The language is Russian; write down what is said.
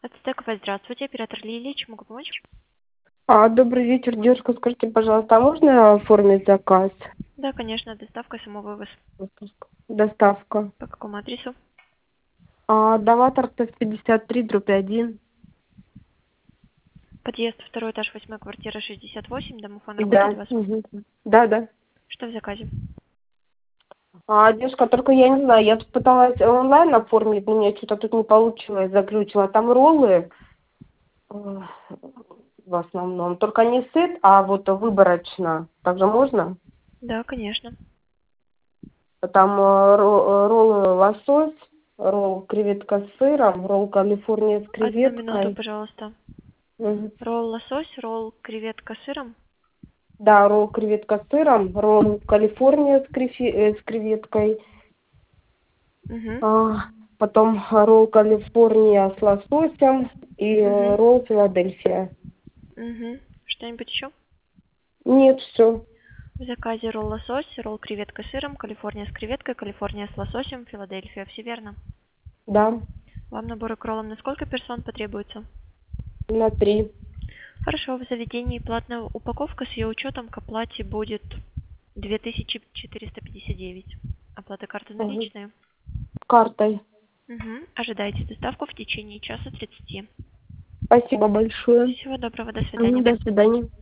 Ацтекова, здравствуйте, оператор Лилия, чем могу помочь? Добрый вечер, девушка. Скажите, пожалуйста, а можно оформить заказ? Да, конечно, доставка, самовывоз. Доставка. По какому адресу? Даваторцев 53/1. Подъезд, второй этаж, 8 квартира, 68, домофон работает Да. у вас? Мгм. Да, да. Что в заказе? Девушка, только я не знаю, я тут пыталась онлайн оформить, но у меня что-то тут не получилось, заглючила. Там роллы в основном. Только не сет, а вот выборочно. Также можно? Да, конечно. Там роллы лосось, ролл креветка с сыром, ролл Калифорния с Одну минуту, креветкой. пожалуйста. Мгм. Ролл лосось, ролл креветка с сыром. Да, ролл креветка с сыром, ролл Калифорния с креветкой, Угу, потом ролл Калифорния с лососем и угу, ролл Филадельфия. угу. Что-нибудь еще? Нет, все. В заказе ролл лосось, ролл креветка с сыром, Калифорния с креветкой, Калифорния с лососем, Филадельфия. Все верно? Да, Вам наборы к роллам на сколько персон потребуется? на 3. Хорошо, в заведении платная упаковка с ее учетом к оплате будет 2459. Оплата карты Мгм. наличные. Картой. Угу. Ожидайте доставку в течение часа 30. Спасибо большое. Всего доброго, до свидания. До свидания.